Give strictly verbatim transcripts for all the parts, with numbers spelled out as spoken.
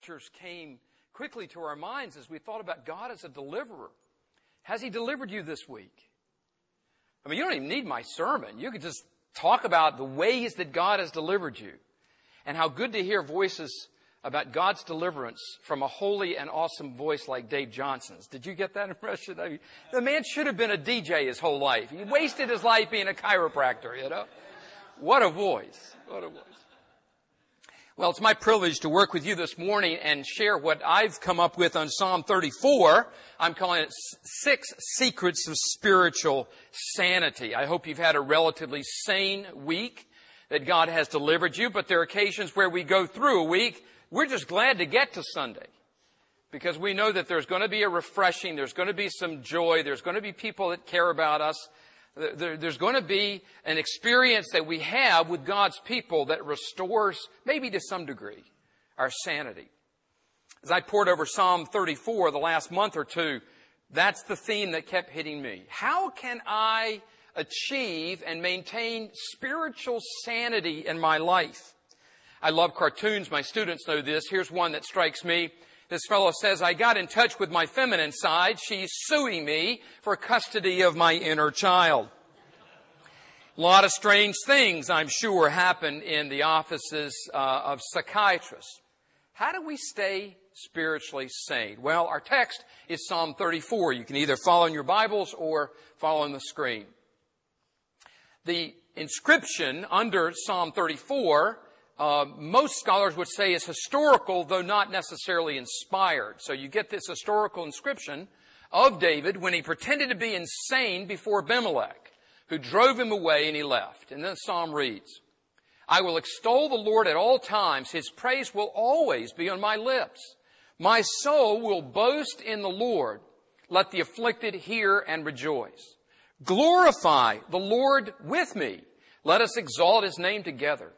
Scriptures came quickly to our minds as we thought about God as a deliverer. Has He delivered you this week? I mean, you don't even need my sermon. You could just talk about the ways that God has delivered you and how good to hear voices about God's deliverance from a holy and awesome voice like Dave Johnson's. Did you get that impression? I mean, the man should have been a D J his whole life. He wasted his life being a chiropractor, you know. What a voice. What a voice. Well, it's my privilege to work with you this morning and share what I've come up with on Psalm thirty-four. I'm calling it Six Secrets of Spiritual Sanity. I hope you've had a relatively sane week, that God has delivered you, but there are occasions where we go through a week, we're just glad to get to Sunday because we know that there's going to be a refreshing, there's going to be some joy, there's going to be people that care about us. There, there's going to be an experience that we have with God's people that restores, maybe to some degree, our sanity. As I poured over Psalm thirty-four the last month or two, that's the theme that kept hitting me. How can I achieve and maintain spiritual sanity in my life? I love cartoons. My students know this. Here's one that strikes me. This fellow says, I got in touch with my feminine side. She's suing me for custody of my inner child. A lot of strange things, I'm sure, happen in the offices uh, of psychiatrists. How do we stay spiritually sane? Well, our text is Psalm thirty-four. You can either follow in your Bibles or follow on the screen. The inscription under Psalm thirty-four, uh, most scholars would say is historical, though not necessarily inspired. So you get this historical inscription of David when he pretended to be insane before Abimelech, who drove him away and he left. And then the psalm reads, I will extol the Lord at all times. His praise will always be on my lips. My soul will boast in the Lord. Let the afflicted hear and rejoice. Glorify the Lord with me. Let us exalt His name together.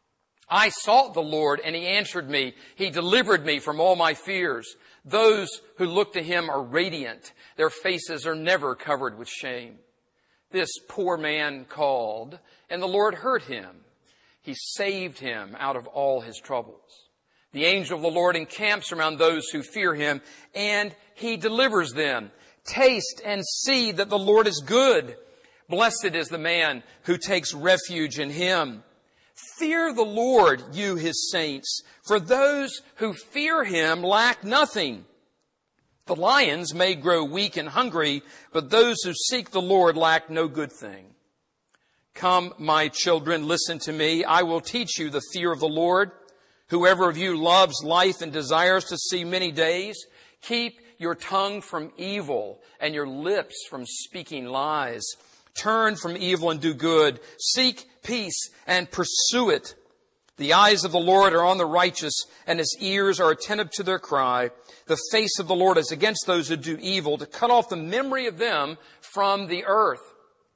I sought the Lord, and He answered me. He delivered me from all my fears. Those who look to Him are radiant. Their faces are never covered with shame. This poor man called, and the Lord heard him. He saved him out of all his troubles. The angel of the Lord encamps around those who fear Him, and He delivers them. Taste and see that the Lord is good. Blessed is the man who takes refuge in Him. Fear the Lord, you His saints, for those who fear Him lack nothing. The lions may grow weak and hungry, but those who seek the Lord lack no good thing. Come, my children, listen to me. I will teach you the fear of the Lord. Whoever of you loves life and desires to see many days, keep your tongue from evil and your lips from speaking lies. Turn from evil and do good. Seek peace and pursue it. The eyes of the Lord are on the righteous, and His ears are attentive to their cry. The face of the Lord is against those who do evil, to cut off the memory of them from the earth.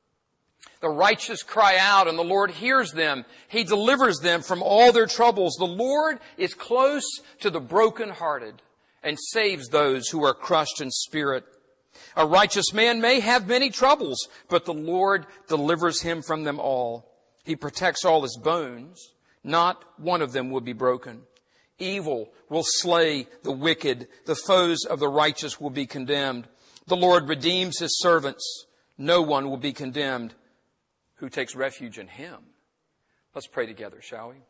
The righteous cry out, and the Lord hears them. He delivers them from all their troubles. The Lord is close to the brokenhearted and saves those who are crushed in spirit. A righteous man may have many troubles, but the Lord delivers him from them all. He protects all his bones. Not one of them will be broken. Evil will slay the wicked. The foes of the righteous will be condemned. The Lord redeems His servants. No one will be condemned who takes refuge in Him. Let's pray together, shall we?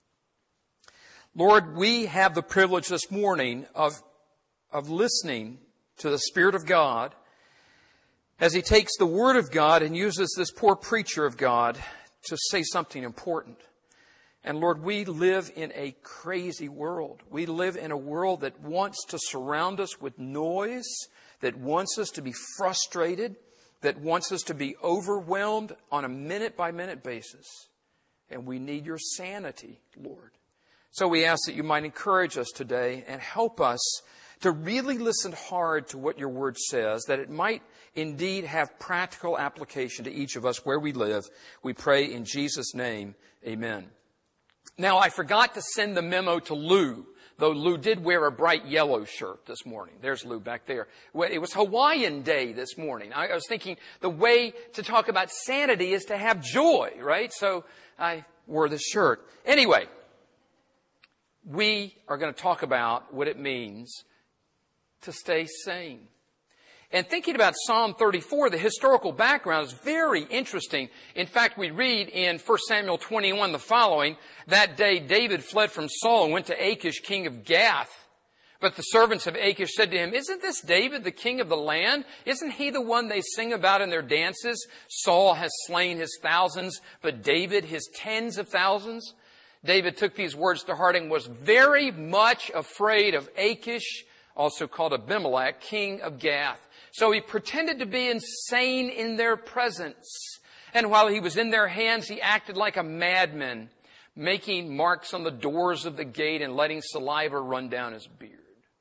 Lord, we have the privilege this morning of, of listening to the Spirit of God as He takes the Word of God and uses this poor preacher of God to say something important. And Lord, we live in a crazy world. We live in a world that wants to surround us with noise, that wants us to be frustrated, that wants us to be overwhelmed on a minute-by-minute basis. And we need Your sanity, Lord. So we ask that You might encourage us today and help us to really listen hard to what Your Word says, that it might indeed have practical application to each of us where we live. We pray in Jesus' name, amen. Now, I forgot to send the memo to Lou, though Lou did wear a bright yellow shirt this morning. There's Lou back there. It was Hawaiian Day this morning. I was thinking the way to talk about sanity is to have joy, right? So I wore this shirt. Anyway, we are going to talk about what it means to stay sane. And thinking about Psalm thirty-four, the historical background is very interesting. In fact, we read in First Samuel twenty-one the following: that day David fled from Saul and went to Achish, king of Gath. But the servants of Achish said to him, "Isn't this David, the king of the land? Isn't he the one they sing about in their dances? Saul has slain his thousands, but David his tens of thousands." David took these words to heart and was very much afraid of Achish, also called Abimelech, king of Gath. So he pretended to be insane in their presence. And while he was in their hands, he acted like a madman, making marks on the doors of the gate and letting saliva run down his beard.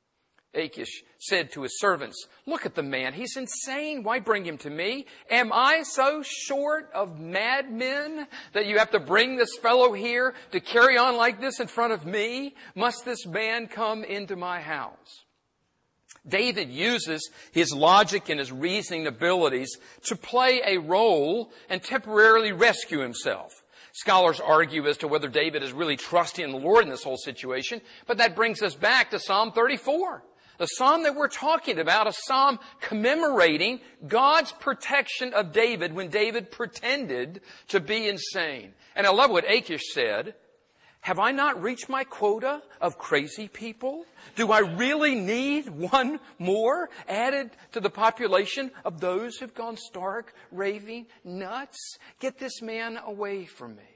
Achish said to his servants, "Look at the man. He's insane. Why bring him to me? Am I so short of madmen that you have to bring this fellow here to carry on like this in front of me? Must this man come into my house?" David uses his logic and his reasoning abilities to play a role and temporarily rescue himself. Scholars argue as to whether David is really trusting in the Lord in this whole situation, but that brings us back to Psalm thirty-four. The psalm that we're talking about, a psalm commemorating God's protection of David when David pretended to be insane. And I love what Achish said. "Have I not reached my quota of crazy people? Do I really need one more added to the population of those who've gone stark, raving nuts? Get this man away from me."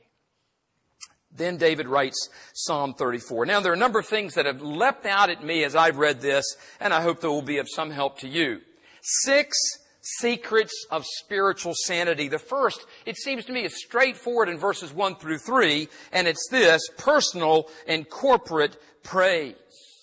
Then David writes Psalm thirty-four. Now, there are a number of things that have leapt out at me as I've read this, and I hope they will be of some help to you. Six secrets of spiritual sanity. The first, it seems to me, is straightforward in verses one through three, and it's this: personal and corporate praise.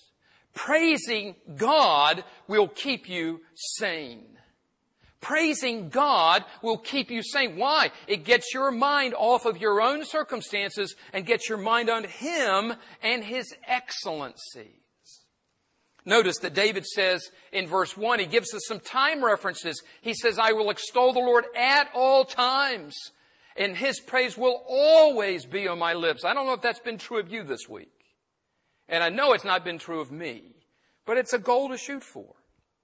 Praising God will keep you sane. Praising God will keep you sane. Why? It gets your mind off of your own circumstances and gets your mind on Him and His excellencies. Notice that David says in verse one, he gives us some time references. He says, "I will extol the Lord at all times, and His praise will always be on my lips." I don't know if that's been true of you this week. And I know it's not been true of me, but it's a goal to shoot for.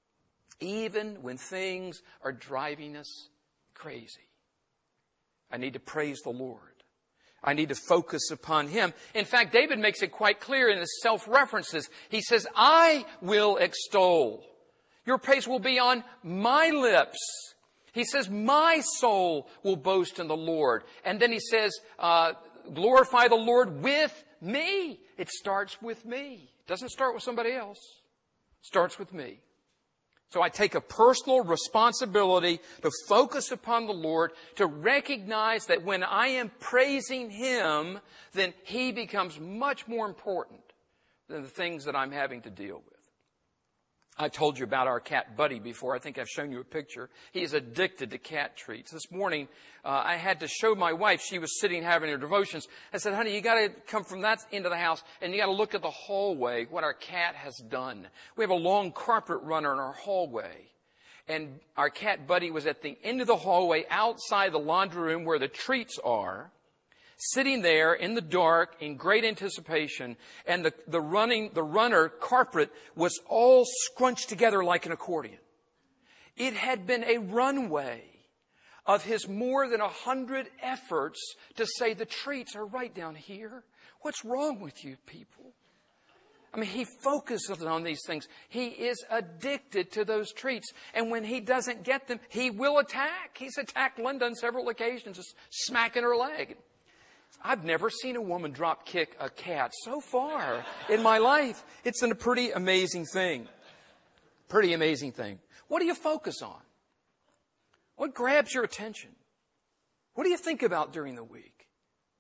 Even when things are driving us crazy, I need to praise the Lord. I need to focus upon Him. In fact, David makes it quite clear in his self-references. He says, "I will extol. Your praise will be on my lips." He says, "My soul will boast in the Lord." And then he says, uh, "Glorify the Lord with me." It starts with me. It doesn't start with somebody else. It starts with me. So I take a personal responsibility to focus upon the Lord, to recognize that when I am praising Him, then He becomes much more important than the things that I'm having to deal with. I've told you about our cat Buddy before. I think I've shown you a picture. He is addicted to cat treats. This morning, uh, I had to show my wife. She was sitting having her devotions. I said, "Honey, you got to come from that end of the house, and you got to look at the hallway, what our cat has done." We have a long carpet runner in our hallway. And our cat Buddy was at the end of the hallway outside the laundry room where the treats are, sitting there in the dark in great anticipation, and the, the running, the runner carpet was all scrunched together like an accordion. It had been a runway of his more than a hundred efforts to say, "The treats are right down here. What's wrong with you people?" I mean, he focuses on these things. He is addicted to those treats. And when he doesn't get them, he will attack. He's attacked Linda on several occasions, just smacking her leg. I've never seen a woman drop kick a cat so far in my life. It's a pretty amazing thing. Pretty amazing thing. What do you focus on? What grabs your attention? What do you think about during the week?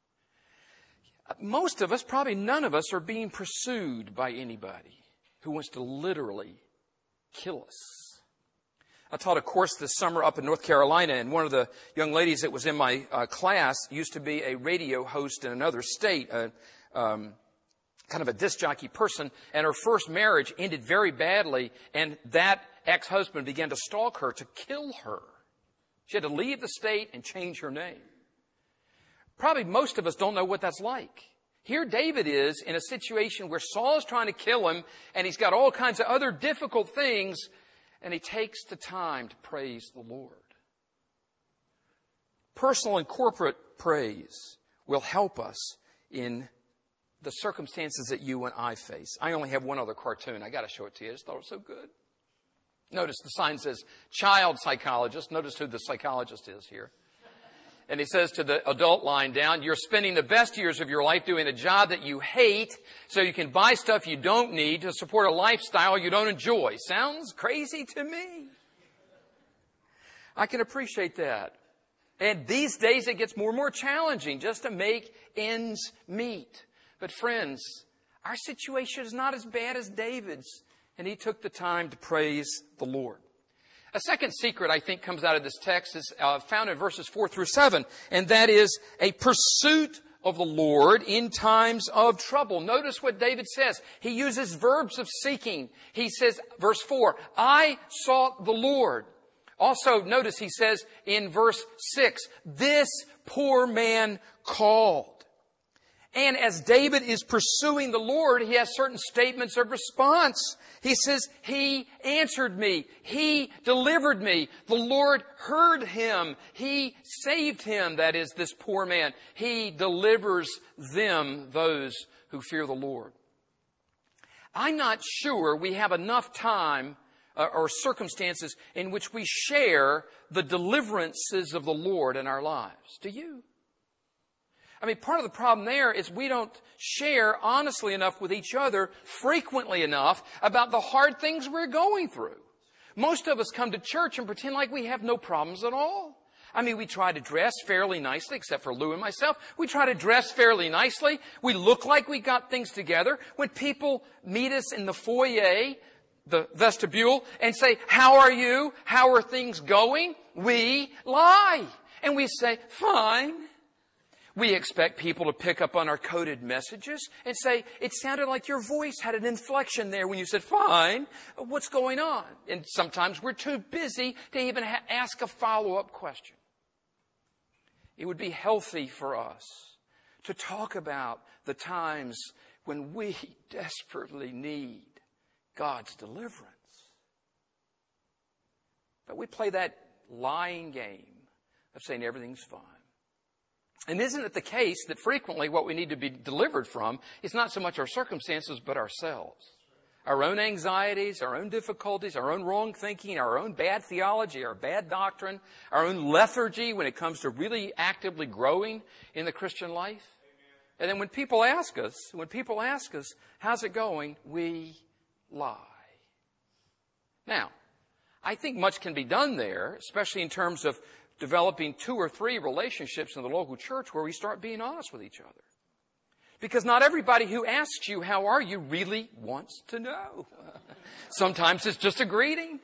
Most of us, probably none of us, are being pursued by anybody who wants to literally kill us. I taught a course this summer up in North Carolina, and one of the young ladies that was in my uh, class used to be a radio host in another state, a, um, kind of a disc jockey person, and her first marriage ended very badly, and that ex-husband began to stalk her to kill her. She had to leave the state and change her name. Probably most of us don't know what that's like. Here David is in a situation where Saul is trying to kill him, and he's got all kinds of other difficult things, and he takes the time to praise the Lord. Personal and corporate praise will help us in the circumstances that you and I face. I only have one other cartoon. I got to show it to you. I just thought it was so good. Notice the sign says, child psychologist. Notice who the psychologist is here. And he says to the adult line down, you're spending the best years of your life doing a job that you hate so you can buy stuff you don't need to support a lifestyle you don't enjoy. Sounds crazy to me. I can appreciate that. And these days it gets more and more challenging just to make ends meet. But friends, our situation is not as bad as David's, and he took the time to praise the Lord. A second secret, I think, comes out of this text is uh, found in verses four through seven, and that is a pursuit of the Lord in times of trouble. Notice what David says. He uses verbs of seeking. He says, verse four, I sought the Lord. Also, notice he says in verse six, this poor man called. And as David is pursuing the Lord, he has certain statements of response. He says, He answered me. He delivered me. The Lord heard him. He saved him, that is, this poor man. He delivers them, those who fear the Lord. I'm not sure we have enough time uh, or circumstances in which we share the deliverances of the Lord in our lives. Do you? I mean, part of the problem there is we don't share honestly enough with each other, frequently enough, about the hard things we're going through. Most of us come to church and pretend like we have no problems at all. I mean, we try to dress fairly nicely, except for Lou and myself. We try to dress fairly nicely. We look like we got things together. When people meet us in the foyer, the vestibule, and say, how are you? How are things going? We lie. And we say, fine. We expect people to pick up on our coded messages and say, it sounded like your voice had an inflection there when you said, fine, what's going on? And sometimes we're too busy to even ha- ask a follow-up question. It would be healthy for us to talk about the times when we desperately need God's deliverance. But we play that lying game of saying everything's fine. And isn't it the case that frequently what we need to be delivered from is not so much our circumstances, but ourselves? Our own anxieties, our own difficulties, our own wrong thinking, our own bad theology, our bad doctrine, our own lethargy when it comes to really actively growing in the Christian life. Amen. And then when people ask us, when people ask us, how's it going? We lie. Now, I think much can be done there, especially in terms of developing two or three relationships in the local church where we start being honest with each other. Because not everybody who asks you, how are you, really wants to know. Sometimes it's just a greeting.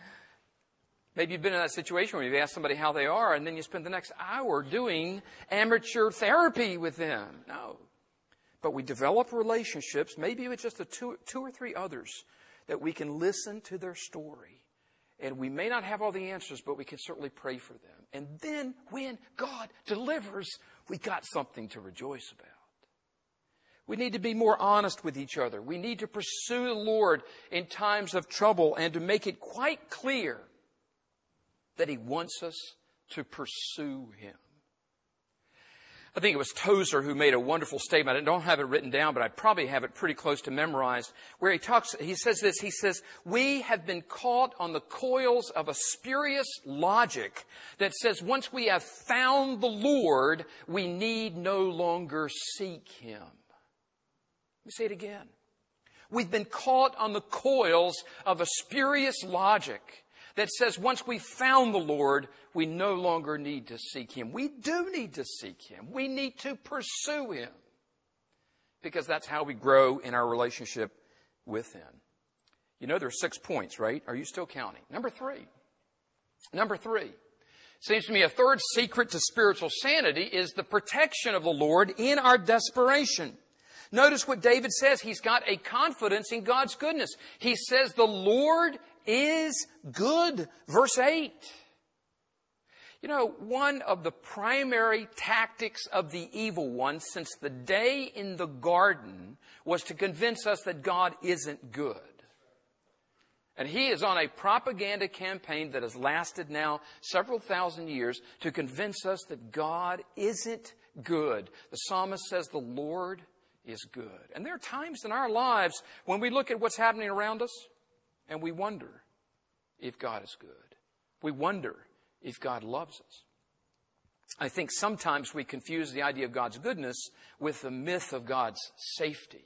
Maybe you've been in that situation where you've asked somebody how they are, and then you spend the next hour doing amateur therapy with them. No. But we develop relationships, maybe with just a two, two or three others, that we can listen to their story. And we may not have all the answers, but we can certainly pray for them. And then when God delivers, we got something to rejoice about. We need to be more honest with each other. We need to pursue the Lord in times of trouble and to make it quite clear that He wants us to pursue Him. I think it was Tozer who made a wonderful statement. I don't have it written down, but I probably have it pretty close to memorized, where he talks, he says this, he says, we have been caught on the coils of a spurious logic that says once we have found the Lord, we need no longer seek Him. Let me say it again. We've been caught on the coils of a spurious logic that says once we found the Lord, we no longer need to seek Him. We do need to seek Him. We need to pursue Him. Because that's how we grow in our relationship with Him. You know there are six points, right? Are you still counting? Number three. Number three. Seems to me a third secret to spiritual sanity is the protection of the Lord in our desperation. Notice what David says. He's got a confidence in God's goodness. He says the Lord is good. Verse eight. You know, one of the primary tactics of the evil one since the day in the garden was to convince us that God isn't good. And he is on a propaganda campaign that has lasted now several thousand years to convince us that God isn't good. The psalmist says the Lord is good. And there are times in our lives when we look at what's happening around us and we wonder if God is good. We wonder if God loves us. I think sometimes we confuse the idea of God's goodness with the myth of God's safety.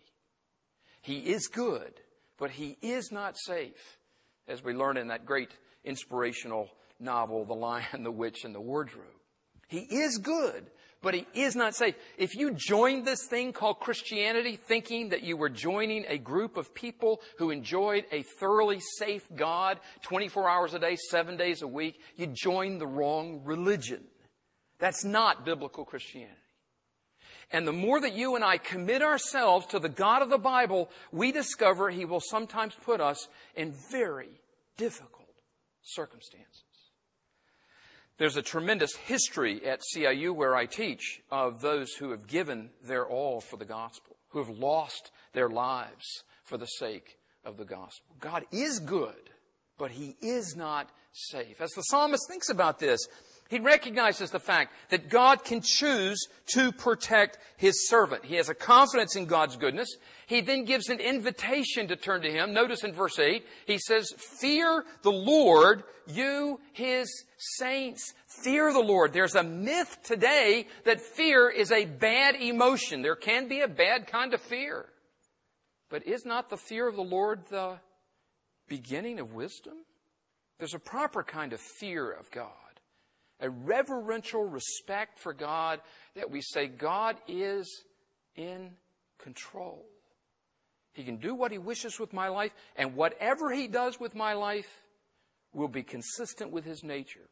He is good, but he is not safe, as we learn in that great inspirational novel, The Lion, the Witch, and the Wardrobe. He is good, but he is not safe. If you joined this thing called Christianity thinking that you were joining a group of people who enjoyed a thoroughly safe God twenty-four hours a day, seven days a week, you joined the wrong religion. That's not biblical Christianity. And the more that you and I commit ourselves to the God of the Bible, we discover he will sometimes put us in very difficult circumstances. There's a tremendous history at C I U where I teach of those who have given their all for the gospel, who have lost their lives for the sake of the gospel. God is good, but he is not safe. As the psalmist thinks about this, he recognizes the fact that God can choose to protect his servant. He has a confidence in God's goodness. He then gives an invitation to turn to him. Notice in verse eight, he says, "Fear the Lord, you his saints." Fear the Lord. There's a myth today that fear is a bad emotion. There can be a bad kind of fear. But is not the fear of the Lord the beginning of wisdom? There's a proper kind of fear of God. A reverential respect for God that we say God is in control. He can do what he wishes with my life, and whatever he does with my life will be consistent with his nature.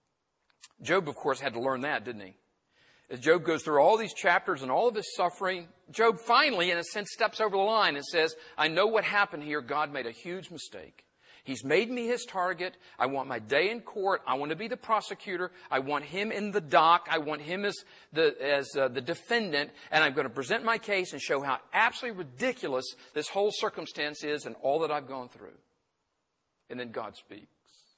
Job, of course, had to learn that, didn't he? As Job goes through all these chapters and all of his suffering, Job finally, in a sense, steps over the line and says, I know what happened here. God made a huge mistake. He's made me his target. I want my day in court. I want to be the prosecutor. I want him in the dock. I want him as the as uh, the defendant. And I'm going to present my case and show how absolutely ridiculous this whole circumstance is and all that I've gone through. And then God speaks.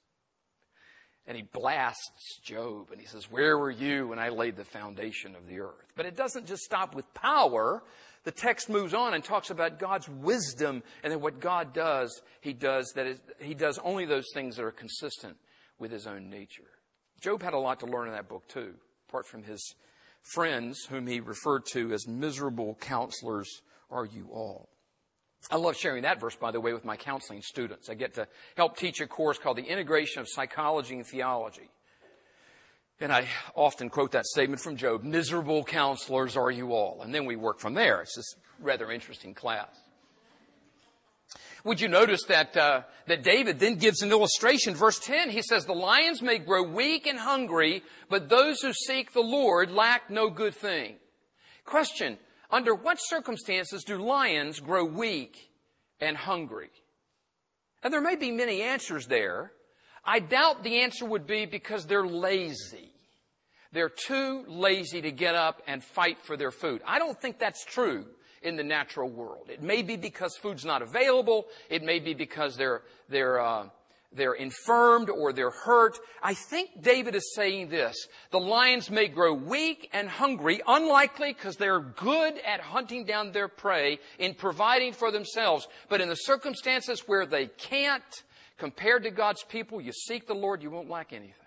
And he blasts Job. And he says, where were you when I laid the foundation of the earth? But it doesn't just stop with power. The text moves on and talks about God's wisdom, and then what God does, he does that is, he does only those things that are consistent with his own nature. Job had a lot to learn in that book too, apart from his friends, whom he referred to as miserable counselors are you all. I love sharing that verse, by the way, with my counseling students. I get to help teach a course called the Integration of Psychology and Theology. And I often quote that statement from Job, miserable counselors are you all. And then we work from there. It's just a rather interesting class. Would you notice that uh, that David then gives an illustration? Verse ten, he says, the lions may grow weak and hungry, but those who seek the Lord lack no good thing. Question, under what circumstances do lions grow weak and hungry? And there may be many answers there. I doubt the answer would be because they're lazy. They're too lazy to get up and fight for their food. I don't think that's true in the natural world. It may be because food's not available. It may be because they're they're uh, they're infirmed or they're hurt. I think David is saying this: the lions may grow weak and hungry, unlikely because they're good at hunting down their prey, in providing for themselves. But in the circumstances where they can't, compared to God's people, you seek the Lord, you won't lack anything.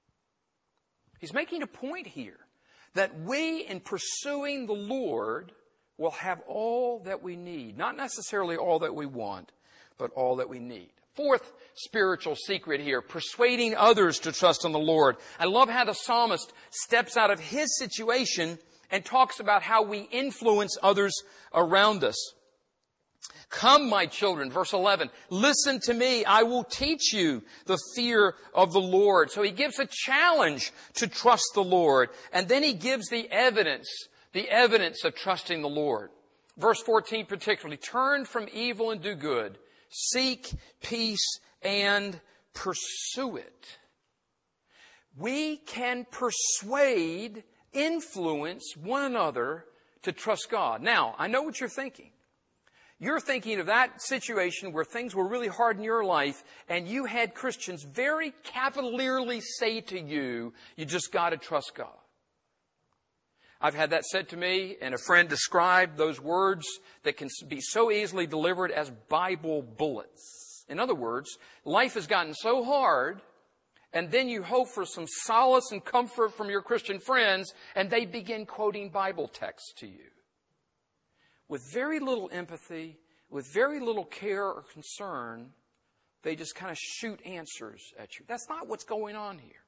He's making a point here that we, in pursuing the Lord, will have all that we need. Not necessarily all that we want, but all that we need. Fourth spiritual secret here, persuading others to trust in the Lord. I love how the psalmist steps out of his situation and talks about how we influence others around us. Come, my children, verse eleven, listen to me. I will teach you the fear of the Lord. So he gives a challenge to trust the Lord. And then he gives the evidence, the evidence of trusting the Lord. Verse fourteen particularly, turn from evil and do good. Seek peace and pursue it. we can persuade, influence one another to trust God. Now, I know what you're thinking. You're thinking of that situation where things were really hard in your life and you had Christians very cavalierly say to you, you just got to trust God. I've had that said to me, and a friend described those words that can be so easily delivered as Bible bullets. In other words, life has gotten so hard, and then you hope for some solace and comfort from your Christian friends, and they begin quoting Bible texts to you. With very little empathy, with very little care or concern, they just kind of shoot answers at you. That's not what's going on here.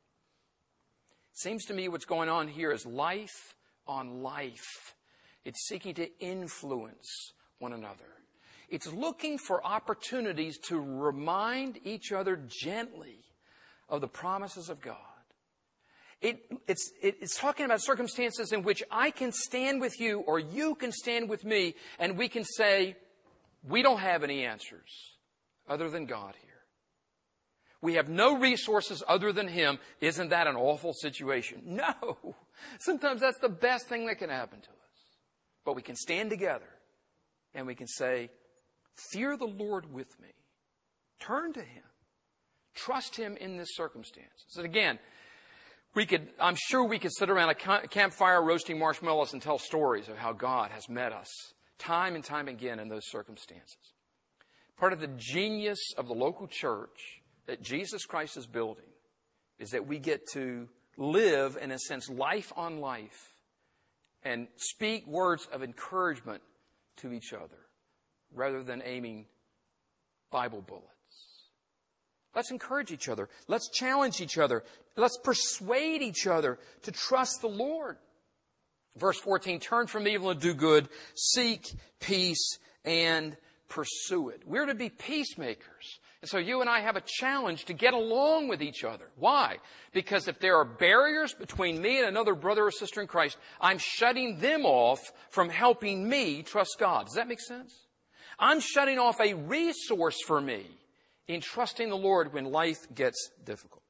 It seems to me what's going on here is life on life. It's seeking to influence one another. It's looking for opportunities to remind each other gently of the promises of God. It, it's, it, it's talking about circumstances in which I can stand with you or you can stand with me and we can say, we don't have any answers other than God here. We have no resources other than Him. Isn't that an awful situation? No. Sometimes that's the best thing that can happen to us. But we can stand together and we can say, fear the Lord with me. Turn to Him. Trust Him in this circumstance. And again, we could, I'm sure we could sit around a campfire roasting marshmallows and tell stories of how God has met us time and time again in those circumstances. Part of the genius of the local church that Jesus Christ is building is that we get to live, in a sense, life on life and speak words of encouragement to each other rather than aiming Bible bullets. Let's encourage each other. Let's challenge each other. Let's persuade each other to trust the Lord. Verse fourteen, turn from evil and do good. Seek peace and pursue it. We're to be peacemakers. And so you and I have a challenge to get along with each other. Why? Because if there are barriers between me and another brother or sister in Christ, I'm shutting them off from helping me trust God. Does that make sense? I'm shutting off a resource for me in trusting the Lord when life gets difficult.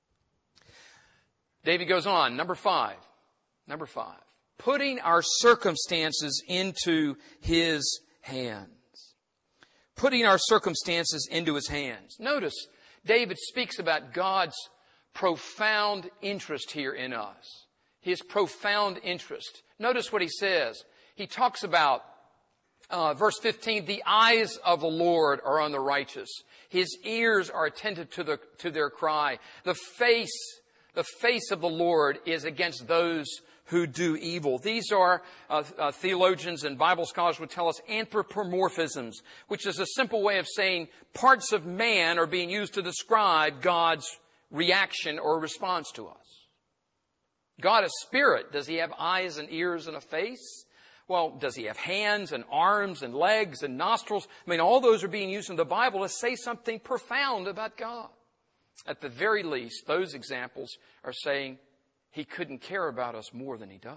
David goes on, number five. Number five. Putting our circumstances into His hands. Putting our circumstances into His hands. Notice, David speaks about God's profound interest here in us. His profound interest. Notice what he says. He talks about, uh, verse fifteen, the eyes of the Lord are on the righteous. His ears are attentive to the, to their cry. The face, the face of the Lord is against those who do evil. These are, uh, uh, theologians and Bible scholars would tell us, anthropomorphisms, which is a simple way of saying parts of man are being used to describe God's reaction or response to us. God is spirit. Does He have eyes and ears and a face? Well, does He have hands and arms and legs and nostrils? I mean, all those are being used in the Bible to say something profound about God. At the very least, those examples are saying He couldn't care about us more than He does.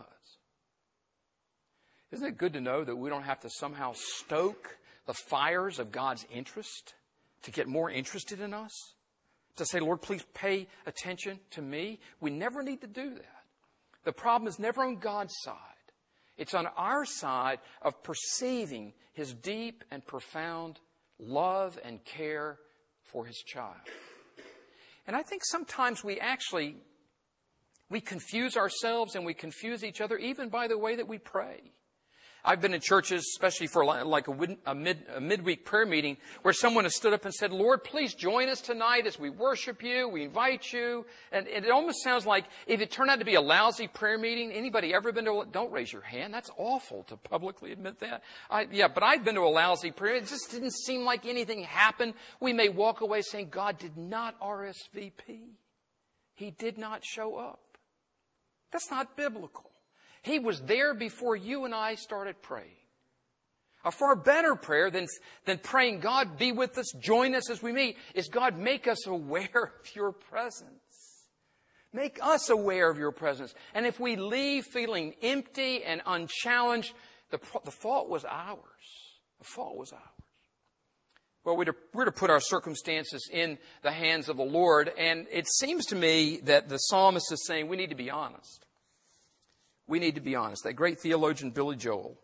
Isn't it good to know that we don't have to somehow stoke the fires of God's interest to get more interested in us? To say, Lord, please pay attention to me? We never need to do that. The problem is never on God's side. It's on our side of perceiving His deep and profound love and care for His child. And I think sometimes we actually, we confuse ourselves and we confuse each other even by the way that we pray. I've been in churches, especially for like a, a, mid, a midweek prayer meeting, where someone has stood up and said, Lord, please join us tonight as we worship You, we invite You. And, and it almost sounds like if it turned out to be a lousy prayer meeting, anybody ever been to a, don't raise your hand. That's awful to publicly admit that. I, yeah, but I've been to a lousy prayer. It just didn't seem like anything happened. We may walk away saying, God did not R S V P. He did not show up. That's not biblical. He was there before you and I started praying. A far better prayer than, than praying, God, be with us, join us as we meet, is God, make us aware of Your presence. Make us aware of Your presence. And if we leave feeling empty and unchallenged, the, the fault was ours. The fault was ours. Well, we're to, we're to put our circumstances in the hands of the Lord. And it seems to me that the psalmist is saying we need to be honest. We need to be honest. That great theologian Billy Joel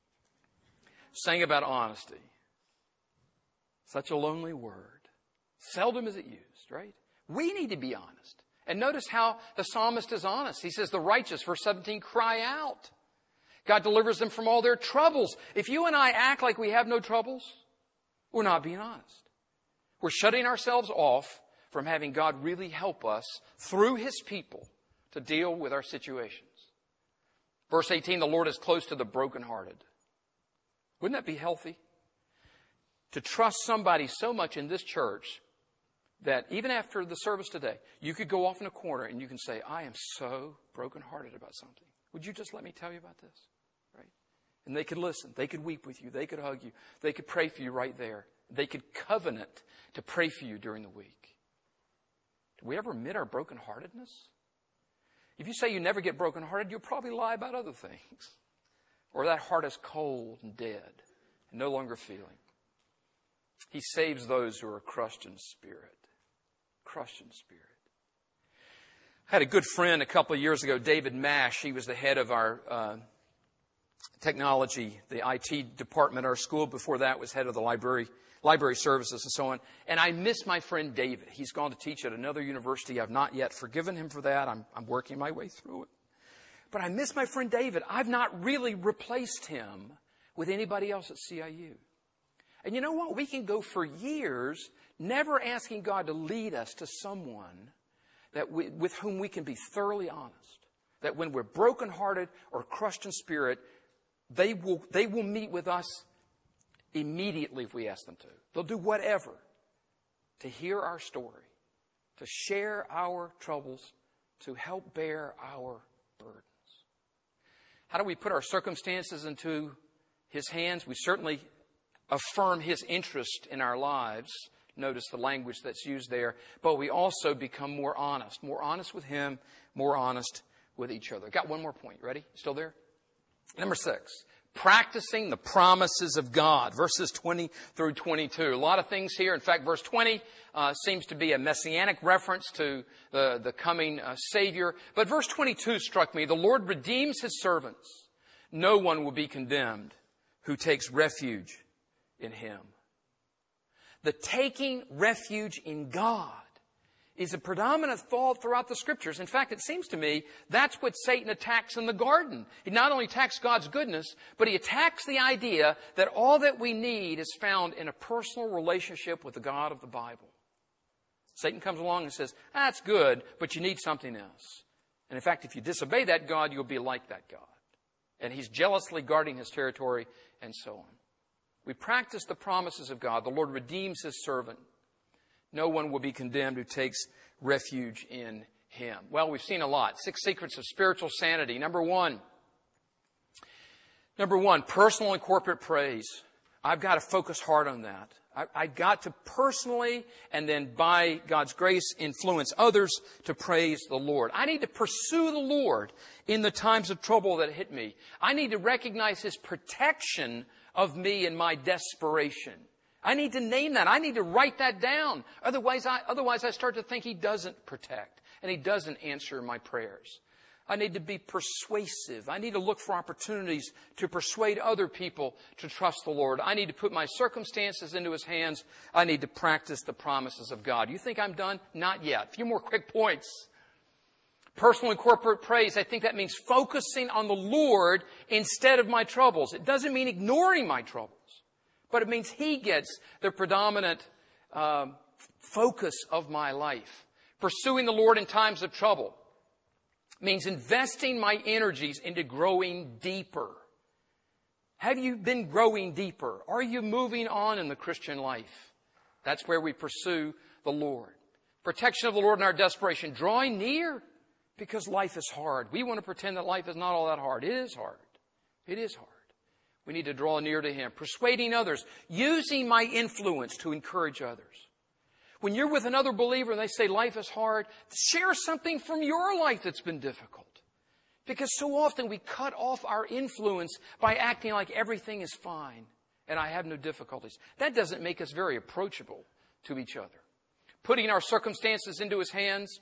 sang about honesty. Such a lonely word. Seldom is it used, right? We need to be honest. And notice how the psalmist is honest. He says, the righteous, verse seventeen, cry out. God delivers them from all their troubles. If you and I act like we have no troubles, we're not being honest. We're shutting ourselves off from having God really help us through His people to deal with our situations. Verse eighteen, the Lord is close to the brokenhearted. Wouldn't that be healthy? To trust somebody so much in this church that even after the service today, you could go off in a corner and you can say, I am so brokenhearted about something. Would you just let me tell you about this? Right? And they could listen. They could weep with you. They could hug you. They could pray for you right there. They could covenant to pray for you during the week. Do we ever admit our brokenheartedness? If you say you never get brokenhearted, you'll probably lie about other things. Or that heart is cold and dead and no longer feeling. He saves those who are crushed in spirit. Crushed in spirit. I had a good friend a couple of years ago, David Mash. He was the head of our uh, technology, the I T department at our school. Before that was head of the library, library services and so on. And I miss my friend David. He's gone to teach at another university. I've not yet forgiven him for that. I'm, I'm working my way through it. But I miss my friend David. I've not really replaced him with anybody else at C I U. And you know what? We can go for years never asking God to lead us to someone that we, with whom we can be thoroughly honest. That when we're brokenhearted or crushed in spirit, they will, they will meet with us immediately if we ask them to. They'll do whatever to hear our story, to share our troubles, to help bear our burdens. How do we put our circumstances into His hands? We certainly affirm His interest in our lives. Notice the language that's used there. But we also become more honest. More honest with Him, more honest with each other. Got one more point. Ready? Still there? Number six. Practicing the promises of God. Verses twenty through twenty-two. A lot of things here. In fact, verse twenty uh, seems to be a messianic reference to the, the coming uh, Savior. But verse twenty-two struck me. The Lord redeems His servants. No one will be condemned who takes refuge in Him. The taking refuge in God is a predominant thought throughout the Scriptures. In fact, it seems to me that's what Satan attacks in the garden. He not only attacks God's goodness, but he attacks the idea that all that we need is found in a personal relationship with the God of the Bible. Satan comes along and says, that's good, but you need something else. And in fact, if you disobey that God, you'll be like that God. And he's jealously guarding his territory and so on. We practice the promises of God. The Lord redeems His servant. No one will be condemned who takes refuge in Him. Well, we've seen a lot. Six secrets of spiritual sanity. Number one. Number one, personal and corporate praise. I've got to focus hard on that. I, I've got to personally and then by God's grace influence others to praise the Lord. I need to pursue the Lord in the times of trouble that hit me. I need to recognize His protection of me in my desperation. I need to name that. I need to write that down. Otherwise I, otherwise I start to think He doesn't protect and He doesn't answer my prayers. I need to be persuasive. I need to look for opportunities to persuade other people to trust the Lord. I need to put my circumstances into His hands. I need to practice the promises of God. You think I'm done? Not yet. A few more quick points. Personal and corporate praise, I think that means focusing on the Lord instead of my troubles. It doesn't mean ignoring my troubles, but it means He gets the predominant um, focus of my life. Pursuing the Lord in times of trouble means investing my energies into growing deeper. Have you been growing deeper? Are you moving on in the Christian life? That's where we pursue the Lord. Protection of the Lord in our desperation. Drawing near. Because life is hard. We want to pretend that life is not all that hard. It is hard. It is hard. We need to draw near to Him. Persuading others. Using my influence to encourage others. When you're with another believer and they say life is hard, share something from your life that's been difficult. Because so often we cut off our influence by acting like everything is fine. and I have no difficulties. That doesn't make us very approachable to each other. Putting our circumstances into His hands,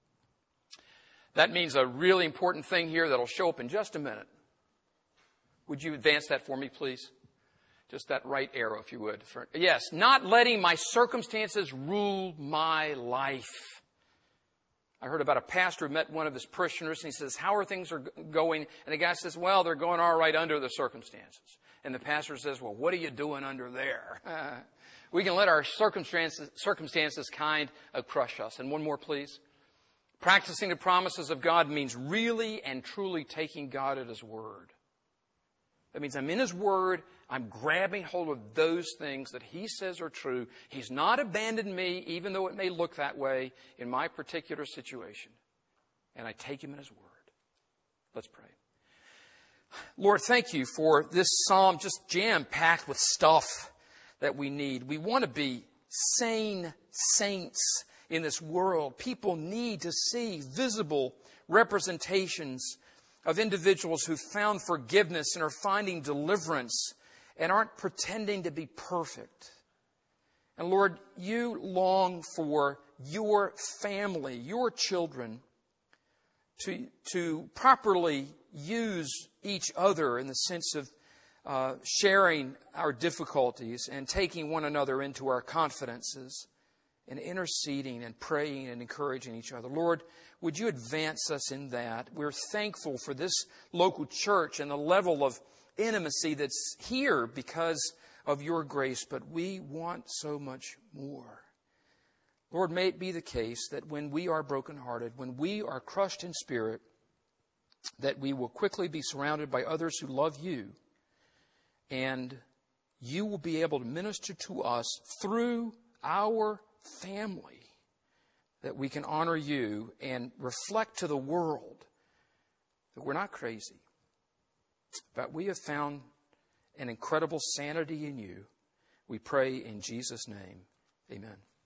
that means a really important thing here that'll show up in just a minute. Would you advance that for me, please? Just that right arrow, if you would. Yes, not letting my circumstances rule my life. I heard about a pastor who met one of his parishioners, and he says, how are things are going? And the guy says, well, they're going all right under the circumstances. And the pastor says, well, what are you doing under there? We can let our circumstances, circumstances kind of crush us. And one more, please. Practicing the promises of God means really and truly taking God at His word. That means I'm in His word. I'm grabbing hold of those things that He says are true. He's not abandoned me, even though it may look that way in my particular situation. And I take Him at His word. Let's pray. Lord, thank You for this psalm just jam-packed with stuff that we need. We want to be sane saints in this world. People need to see visible representations of individuals who found forgiveness and are finding deliverance and aren't pretending to be perfect. And Lord, You long for Your family, Your children, to, to properly use each other in the sense of uh, sharing our difficulties and taking one another into our confidences and interceding and praying and encouraging each other. Lord, would You advance us in that? We're thankful for this local church and the level of intimacy that's here because of Your grace, but we want so much more. Lord, may it be the case that when we are brokenhearted, when we are crushed in spirit, that we will quickly be surrounded by others who love You, and You will be able to minister to us through our family, that we can honor You and reflect to the world that we're not crazy, but we have found an incredible sanity in You. We pray in Jesus' name. Amen.